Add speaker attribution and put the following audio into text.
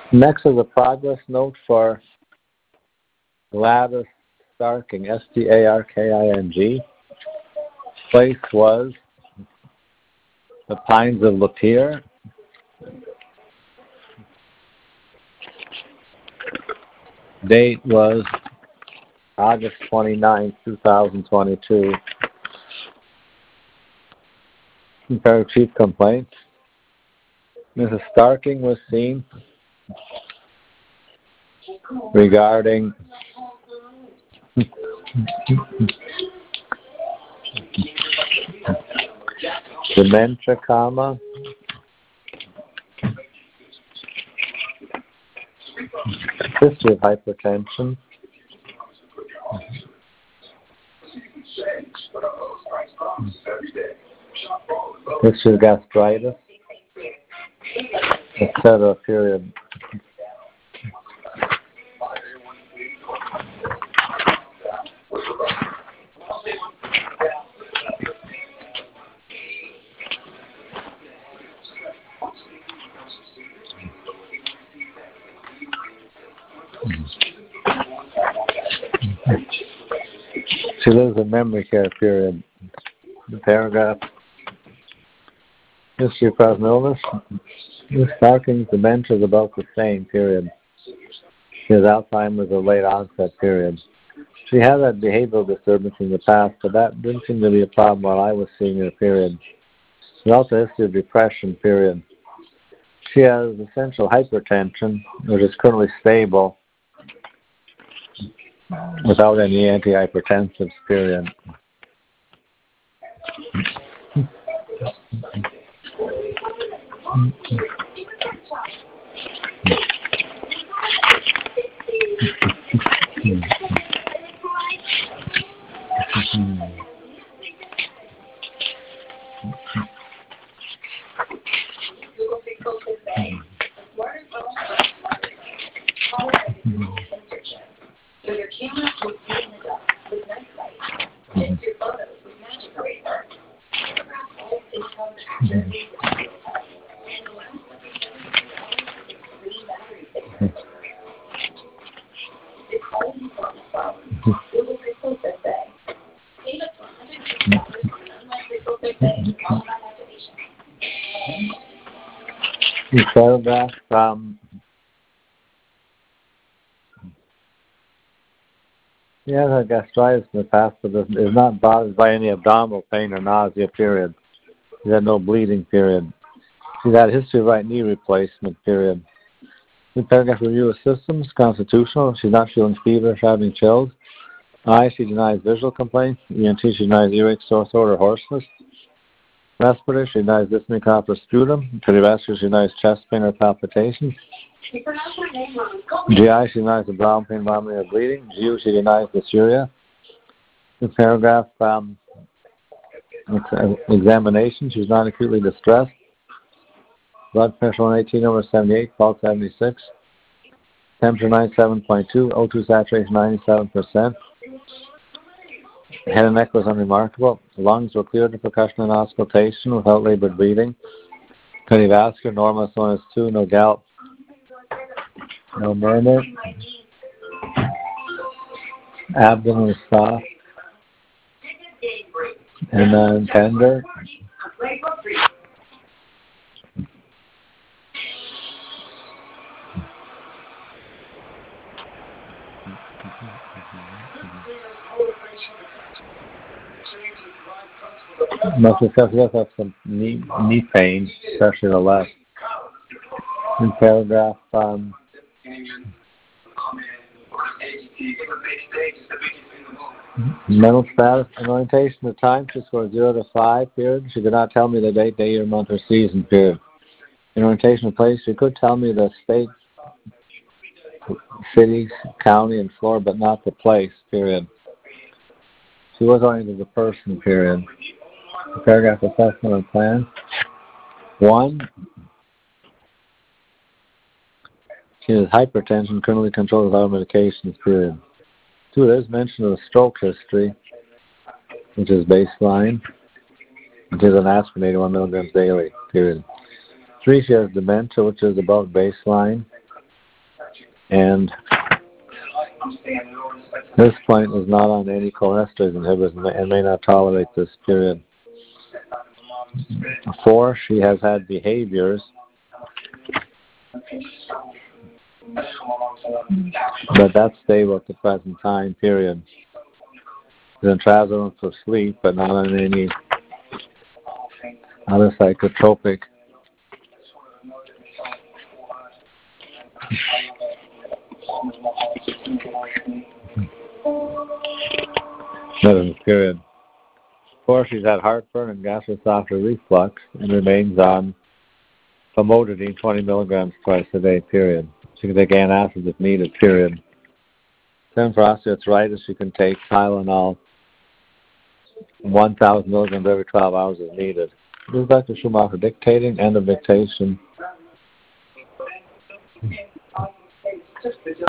Speaker 1: Next is a progress note for Gladys Starking, Starking. Place was the Pines of Lapeer. Date was August 29, 2022. Compare chief complaints. Mrs. Starking was seen regarding dementia, history of hypertension, history of gastritis, etc. Period. She lives in memory care. Period. The paragraph. History of present illness. Ms. Starking's dementia is about the same. Period. She has Alzheimer's of late onset. Period. She had that behavioral disturbance in the past, but that didn't seem to be a problem while I was seeing her. Period. She also has a history of depression. Period. She has essential hypertension, which is currently stable without any antihypertensives. Period. The paragraph she has had gastritis in the past, but is not bothered by any abdominal pain or nausea. Period. She's had no bleeding. Period. She's had a history of right knee replacement. Period. The paragraph review of systems constitutional. She's not feeling feverish, having chills. Eye, she denies visual complaints. ENT, she denies earache, sore throat, or hoarseness. Respiratory, she denies dyspnea, cough, or sputum. Cardiovascular, she denies chest pain or palpitations. GI, she denies abdominal pain, vomiting, or bleeding. GU, she denies dysuria. The paragraph examination, she's not acutely distressed. Blood pressure 118 over 78, pulse 76. Temperature 97.2, O2 saturation 97%. Head and neck was unremarkable. Lungs were clear to percussion and auscultation without labored breathing. Cardiovascular, normal as one is 2, no gout, no murmur. Abdomen was soft and tender. Most of the does have some knee pain, especially the left. In paragraph mental status and orientation of time, she scored 0 to 5. Period. She could not tell me the date, day, year, month, or season. Period. In orientation of place, she could tell me the state, city, county, and floor, but not the place. Period. She was oriented to the person. Period. The paragraph assessment and plan. 1. She has hypertension, currently controlled without medications. Period. 2. There's mention of a stroke history, which is baseline, which is an aspirin 81 milligrams daily. Period. 3. She has dementia, which is about baseline. And this point is not on any cholinesterase inhibitors and may not tolerate this period. 4, she has had behaviors, but that's stable at the present time period. Then trazodone for sleep, but not on any other psychotropic. Period. 4, she's had heartburn and gastroesophageal reflux and remains on famotidine 20 milligrams twice a day, period. She can take antacids if needed, period. 7, for osteoarthritis, she can take Tylenol 1,000 milligrams every 12 hours as needed. This is Dr. Schumacher dictating, end of dictation.